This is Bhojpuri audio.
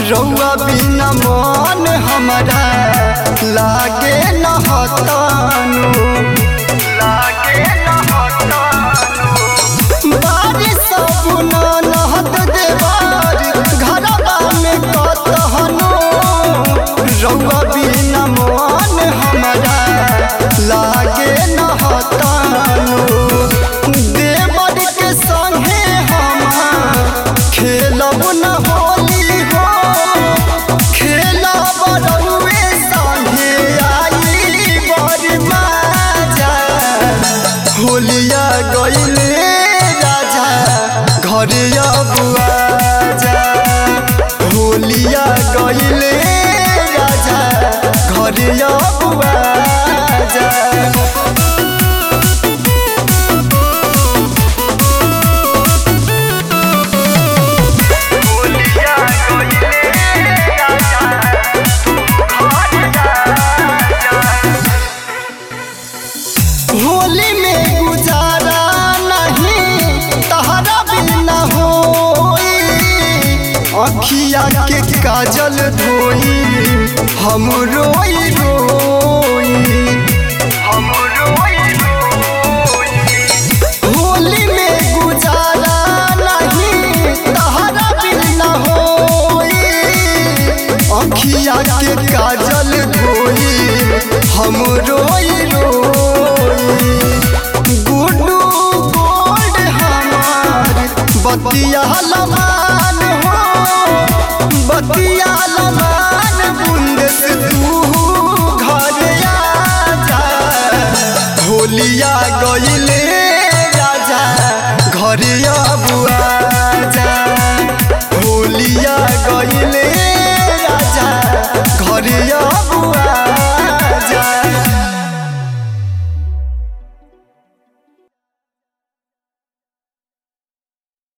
रउआ बिना मन हमारा लागे न हतानु बारिश बुना नहत देवार घरवा में कतहनु रउआ बिना मन हमारा लागे न हतानु देवर के संगे हम खेलब न होली हो खेलब रउए संगे आई बड़ मजा होलिया गइले राजा घरे अब आजा होलिया गइले राजा घरे अब आजा होली में गुजारा नहीं तहरा बिना होई अखिया के काजल धोई हम रोई रोई होली में गुजारा नहीं तहरा बिना होई अखिया के काजल धोई हम रोई रोई गुड्डू गोल्ड हमार बतिया लमान हो बतिया लमान बूंद से तू घर आजा होलिया गइले